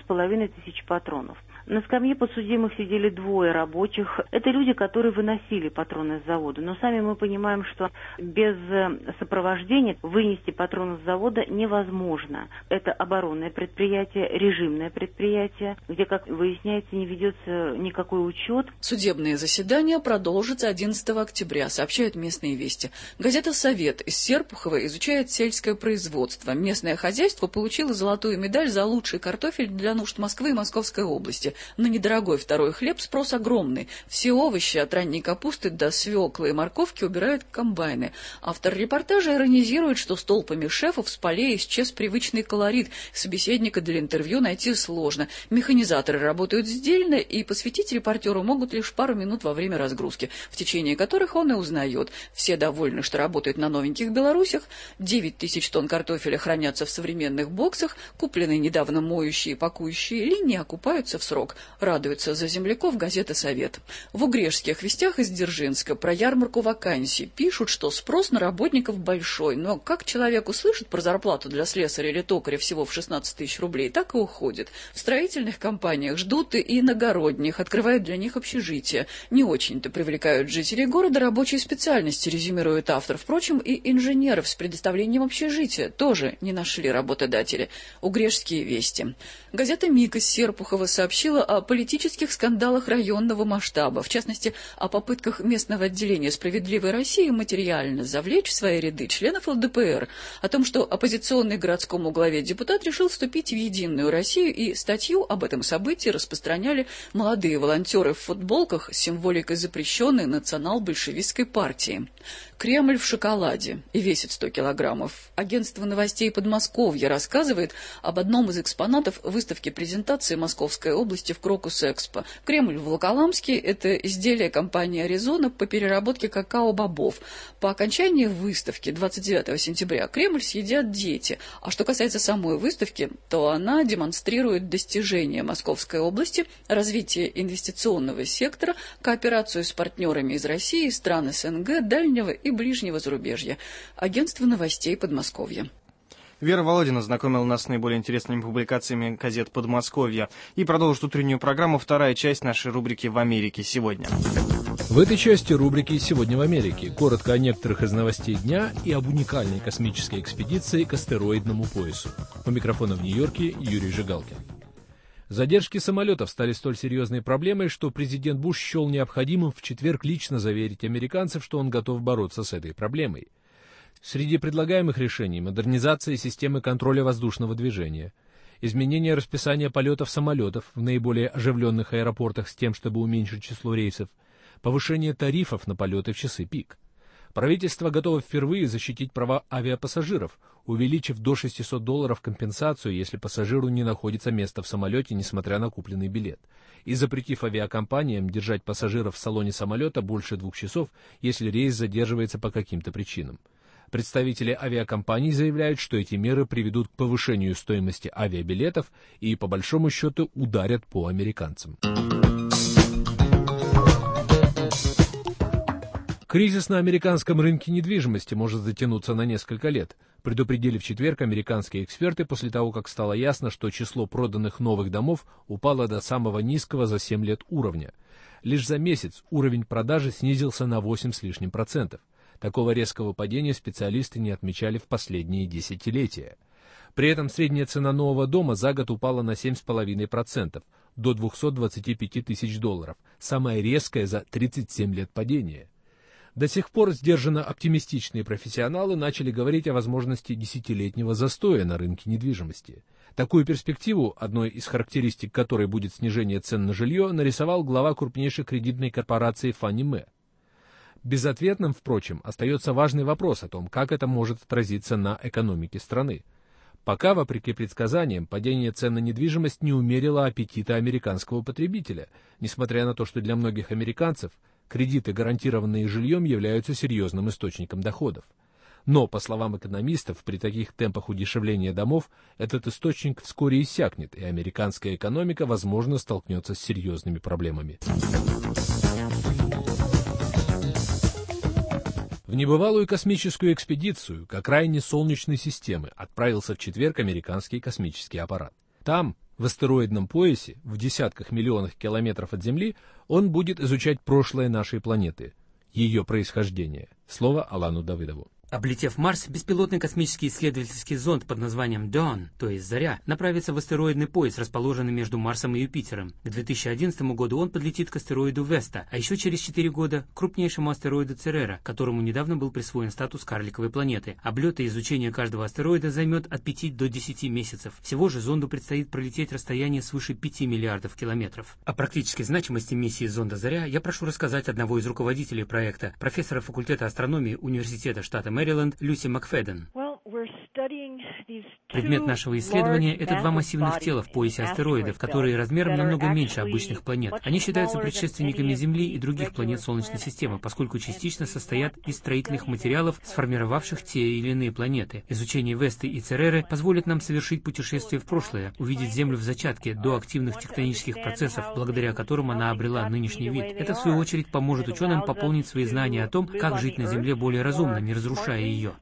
4500 патронов. На скамье подсудимых сидели двое рабочих. Это люди, которые выносили патроны с завода. Но сами мы понимаем, что без сопровождения вынести патроны с завода невозможно. Это оборонное предприятие, режимное предприятие, где, как выясняется, не ведется никакой учет. Судебное заседание продолжится 11 октября, сообщают местные вести. Газета «Совет» из Серпухова изучает сельское производство. Местное хозяйство получило золотую медаль за лучший картофель для нужд Москвы и Московской области. На недорогой второй хлеб спрос огромный. Все овощи от ранней капусты до свеклы и морковки убирают комбайны. Автор репортажа иронизирует, что с толпами шефов с полей исчез привычный колорит. Собеседника для интервью найти сложно. Механизаторы работают сдельно, и посвятить репортеру могут лишь пару минут во время разгрузки, в течение которых он и узнает. Все довольны, что работают на новеньких Беларусях. 9000 тонн картофеля хранятся в современных боксах. Купленные недавно моющие и пакующие линии окупаются в срок. Радуется за земляков газета «Совет». В Угрешских вестях из Дзержинска про ярмарку вакансий пишут, что спрос на работников большой, но как человек услышит про зарплату для слесаря или токаря всего в 16 000 рублей, так и уходит. В строительных компаниях ждут и иногородних, открывают для них общежития. Не очень-то привлекают жителей города рабочие специальности, резюмирует автор. Впрочем, и инженеров с предоставлением общежития тоже не нашли работодатели. Угрешские вести. Газета «Миг» из Серпухова сообщила о политических скандалах районного масштаба, в частности, о попытках местного отделения «Справедливой России» материально завлечь в свои ряды членов ЛДПР, о том, что оппозиционный городскому главе депутат решил вступить в «Единую Россию», и статью об этом событии распространяли молодые волонтеры в футболках с символикой запрещенной национал-большевистской партии. Кремль в шоколаде и весит 100 килограммов. Агентство новостей Подмосковья рассказывает об одном из экспонатов выставки презентации Московской области в Крокус-Экспо. Кремль в Волоколамске – это изделие компании «Аризона» по переработке какао-бобов. По окончании выставки 29 сентября Кремль съедят дети. А что касается самой выставки, то она демонстрирует достижения Московской области, развитие инвестиционного сектора, кооперацию с партнерами из России, стран СНГ, дальнего и ближнего зарубежья. Агентство новостей Подмосковья. Вера Володина знакомила нас с наиболее интересными публикациями газет Подмосковья. И продолжит утреннюю программу вторая часть нашей рубрики «В Америке сегодня». В этой части рубрики «Сегодня в Америке» коротко о некоторых из новостей дня и об уникальной космической экспедиции к астероидному поясу. У микрофона в Нью-Йорке Юрий Жигалкин. Задержки самолетов стали столь серьезной проблемой, что президент Буш счел необходимым в четверг лично заверить американцев, что он готов бороться с этой проблемой. Среди предлагаемых решений – модернизация системы контроля воздушного движения, изменение расписания полетов самолетов в наиболее оживленных аэропортах с тем, чтобы уменьшить число рейсов, повышение тарифов на полеты в часы пик. Правительство готово впервые защитить права авиапассажиров, увеличив до $600 компенсацию, если пассажиру не находится место в самолете, несмотря на купленный билет, и запретив авиакомпаниям держать пассажиров в салоне самолета больше 2 часов, если рейс задерживается по каким-то причинам. Представители авиакомпаний заявляют, что эти меры приведут к повышению стоимости авиабилетов и, по большому счету, ударят по американцам. Кризис на американском рынке недвижимости может затянуться на несколько лет, предупредили в четверг американские эксперты после того, как стало ясно, что число проданных новых домов упало до самого низкого за 7 лет уровня. Лишь за месяц уровень продажи снизился на 8 с лишним %. Такого резкого падения специалисты не отмечали в последние десятилетия. При этом средняя цена нового дома за год упала на 7,5%, до $225 тысяч, самое резкое за 37 лет падения. До сих пор сдержанно оптимистичные профессионалы начали говорить о возможности десятилетнего застоя на рынке недвижимости. Такую перспективу, одной из характеристик которой будет снижение цен на жилье, нарисовал глава крупнейшей кредитной корпорации Fannie Mae. Безответным, впрочем, остается важный вопрос о том, как это может отразиться на экономике страны. Пока, вопреки предсказаниям, падение цен на недвижимость не умерило аппетита американского потребителя, несмотря на то, что для многих американцев кредиты, гарантированные жильем, являются серьезным источником доходов. Но, по словам экономистов, при таких темпах удешевления домов этот источник вскоре иссякнет, и американская экономика, возможно, столкнется с серьезными проблемами. В небывалую космическую экспедицию к окраине Солнечной системы отправился в четверг американский космический аппарат. Там, в астероидном поясе, в десятках миллионах километров от Земли, он будет изучать прошлое нашей планеты, ее происхождение. Слово Алану Давыдову. Облетев Марс, беспилотный космический исследовательский зонд под названием Dawn, то есть «Заря», направится в астероидный пояс, расположенный между Марсом и Юпитером. К 2011 году он подлетит к астероиду Веста, а еще через 4 года к крупнейшему астероиду Церера, которому недавно был присвоен статус карликовой планеты. Облет и изучение каждого астероида займет от 5 до 10 месяцев. Всего же зонду предстоит пролететь расстояние свыше 5 миллиардов километров. О практической значимости миссии зонда «Заря» я прошу рассказать одного из руководителей проекта, профессора факультета астрономии Университета штата Мэриленд Люси Макфеден. Предмет нашего исследования – это 2 массивных тела в поясе астероидов, которые размером намного меньше обычных планет. Они считаются предшественниками Земли и других планет Солнечной системы, поскольку частично состоят из строительных материалов, сформировавших те или иные планеты. Изучение Весты и Цереры позволит нам совершить путешествие в прошлое, увидеть Землю в зачатке, до активных тектонических процессов, благодаря которым она обрела нынешний вид. Это, в свою очередь, поможет ученым пополнить свои знания о том, как жить на Земле более разумно, не разрушая ее.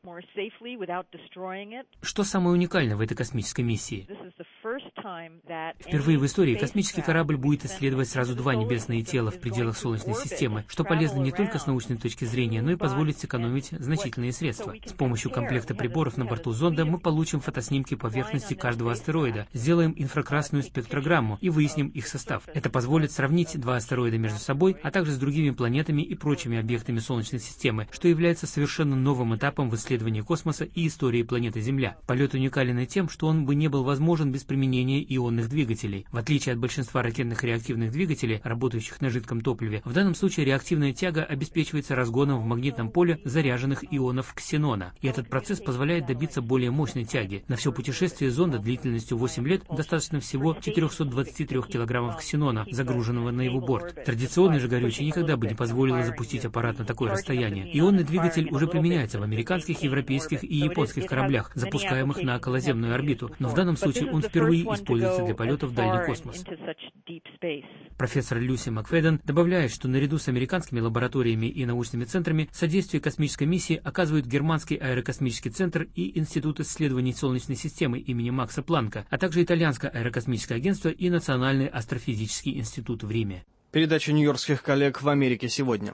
Что самое уникальное в этой космической миссии? Впервые в истории космический корабль будет исследовать сразу 2 небесные тела в пределах Солнечной системы, что полезно не только с научной точки зрения, но и позволит сэкономить значительные средства. С помощью комплекта приборов на борту зонда мы получим фотоснимки поверхности каждого астероида, сделаем инфракрасную спектрограмму и выясним их состав. Это позволит сравнить 2 астероида между собой, а также с другими планетами и прочими объектами Солнечной системы, что является совершенно новым этапом в исследовании космоса и истории планеты Земля. Полет уникален и тем, что он бы не был возможен без применения ионных двигателей. В отличие от большинства ракетных реактивных двигателей, работающих на жидком топливе, в данном случае реактивная тяга обеспечивается разгоном в магнитном поле заряженных ионов ксенона. И этот процесс позволяет добиться более мощной тяги. На все путешествие зонда длительностью 8 лет достаточно всего 423 килограммов ксенона, загруженного на его борт. Традиционный же горючий никогда бы не позволило запустить аппарат на такое расстояние. Ионный двигатель уже применяется в американских, европейских и японских кораблях, запускаемых на околоземную орбиту, но в данном случае он впервые используется для полета в дальний космос. Профессор Люси Макфеден добавляет, что наряду с американскими лабораториями и научными центрами содействие космической миссии оказывают Германский аэрокосмический центр и Институт исследований Солнечной системы имени Макса Планка, а также Итальянское аэрокосмическое агентство и Национальный астрофизический институт в Риме. Передача нью-йоркских коллег в Америке сегодня.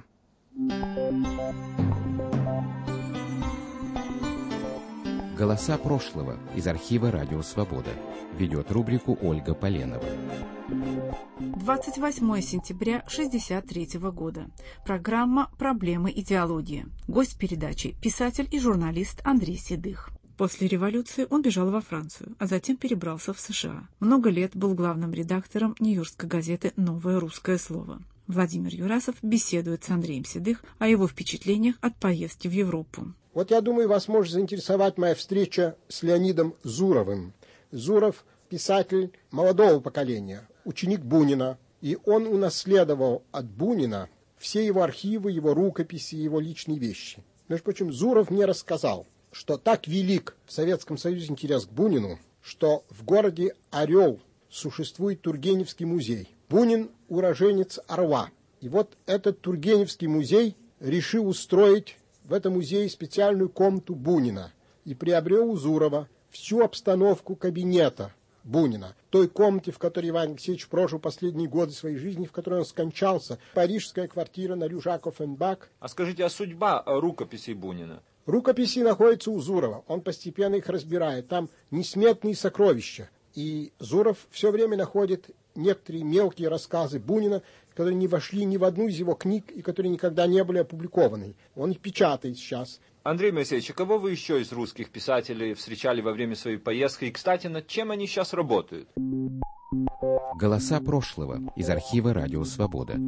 «Голоса прошлого» из архива «Радио Свобода». Ведет рубрику Ольга Поленова. 28 сентября 1963 года. Программа «Проблемы идеологии». Гость передачи – писатель и журналист Андрей Седых. После революции он бежал во Францию, а затем перебрался в США. Много лет был главным редактором нью-йоркской газеты «Новое русское слово». Владимир Юрасов беседует с Андреем Седых о его впечатлениях от поездки в Европу. Вот я думаю, вас может заинтересовать моя встреча с Леонидом Зуровым. Зуров – писатель молодого поколения, ученик Бунина. И он унаследовал от Бунина все его архивы, его рукописи, его личные вещи. Между прочим, Зуров мне рассказал, что так велик в Советском Союзе интерес к Бунину, что в городе Орел существует Тургеневский музей. Бунин – уроженец Орла. И вот этот Тургеневский музей решил устроить в этом музее специальную комнату Бунина и приобрел у Зурова всю обстановку кабинета Бунина, той комнате, в которой Иван Алексеевич прожил последние годы своей жизни, в которой он скончался. Парижская квартира на Рю-Жак-Оффенбах. А скажите, а судьба рукописей Бунина? Рукописи находятся у Зурова. Он постепенно их разбирает. Там несметные сокровища. И Зуров все время находит некоторые мелкие рассказы Бунина, которые не вошли ни в одну из его книг и которые никогда не были опубликованы. Он их печатает сейчас. Андрей Моисеевич, а кого вы еще из русских писателей встречали во время своей поездки? И, кстати, над чем они сейчас работают? Голоса прошлого из архива «Радио Свобода».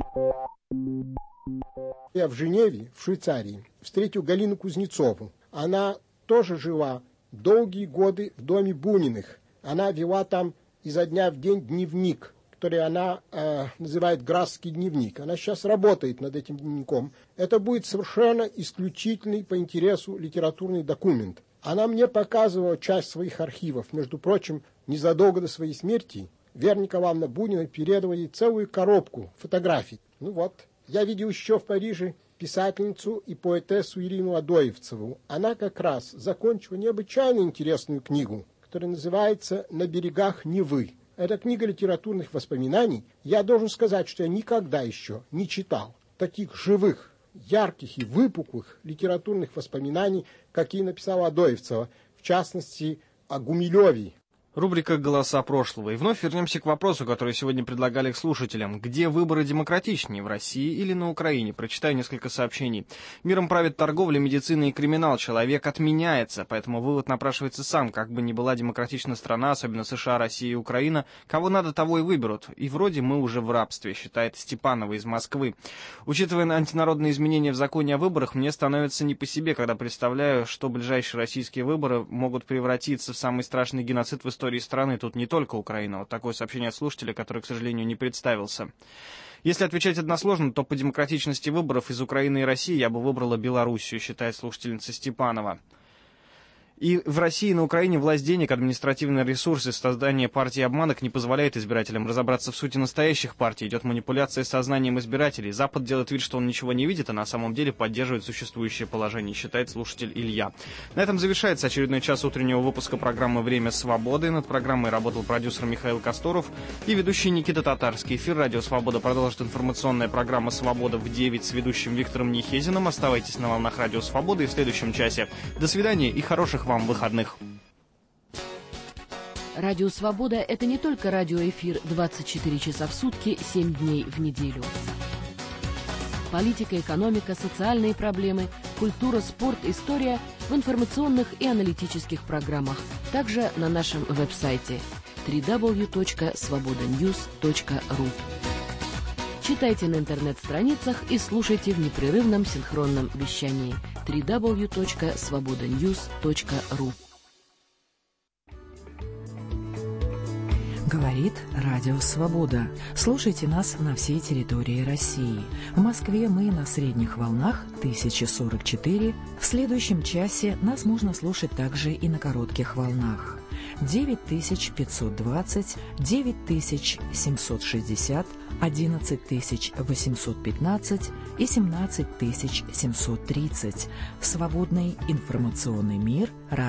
Я в Женеве, в Швейцарии, встретил Галину Кузнецову. Она тоже жила долгие годы в доме Буниных. Она вела там изо дня в день дневник, который она называет «Грасский дневник». Она сейчас работает над этим дневником. Это будет совершенно исключительный по интересу литературный документ. Она мне показывала часть своих архивов. Между прочим, незадолго до своей смерти Вера Николаевна Бунина передала ей целую коробку фотографий. Ну вот, я видел еще в Париже писательницу и поэтессу Ирину Адоевцеву. Она как раз закончила необычайно интересную книгу, которая называется «На берегах Невы». Это книга литературных воспоминаний. Я должен сказать, что я никогда еще не читал таких живых, ярких и выпуклых литературных воспоминаний, какие написала Адоевцева, в частности, о Гумилеве. Рубрика «Голоса прошлого». И вновь вернемся к вопросу, который сегодня предлагали к слушателям. Где выборы демократичнее, в России или на Украине? Прочитаю несколько сообщений. Миром правит торговля, медицина и криминал. Человек отменяется, поэтому вывод напрашивается сам. Как бы ни была демократична страна, особенно США, Россия и Украина, кого надо, того и выберут. И вроде мы уже в рабстве, считает Степанова из Москвы. Учитывая антинародные изменения в законе о выборах, мне становится не по себе, когда представляю, что ближайшие российские выборы могут превратиться в самый страшный геноцид в истории страны. Тут не только Украина. Вот такое сообщение от слушателя, который, к сожалению, не представился. Если отвечать односложно, то по демократичности выборов из Украины и России я бы выбрала Белоруссию, считает слушательница Степанова. И в России и на Украине власть денег, административные ресурсы, создание партий обманок не позволяет избирателям разобраться в сути настоящих партий. Идет манипуляция с сознанием избирателей. Запад делает вид, что он ничего не видит, а на самом деле поддерживает существующее положение, считает слушатель Илья. На этом завершается очередной час утреннего выпуска программы «Время свободы». Над программой работал продюсер Михаил Косторов и ведущий Никита Татарский. Эфир «Радио Свобода» продолжит информационная программа «Свобода» в 9 с ведущим Виктором Нехезиным. Оставайтесь на волнах «Радио Свободы» и в следующем часе. До свидания и хороших вам выходных. Радио «Свобода» — это не только радиоэфир 24 часа в сутки, 7 дней в неделю. Политика, экономика, социальные проблемы, культура, спорт, история в информационных и аналитических программах. Также на нашем веб-сайте www.svobodanews.ru. Читайте на интернет-страницах и слушайте в непрерывном синхронном вещании www.svobodanews.ru. Говорит Радио Свобода. Слушайте нас на всей территории России. В Москве мы на средних волнах 1044. В следующем часе нас можно слушать также и на коротких волнах. 9520, 9760, 11815 и 17730. Свободный информационный мир.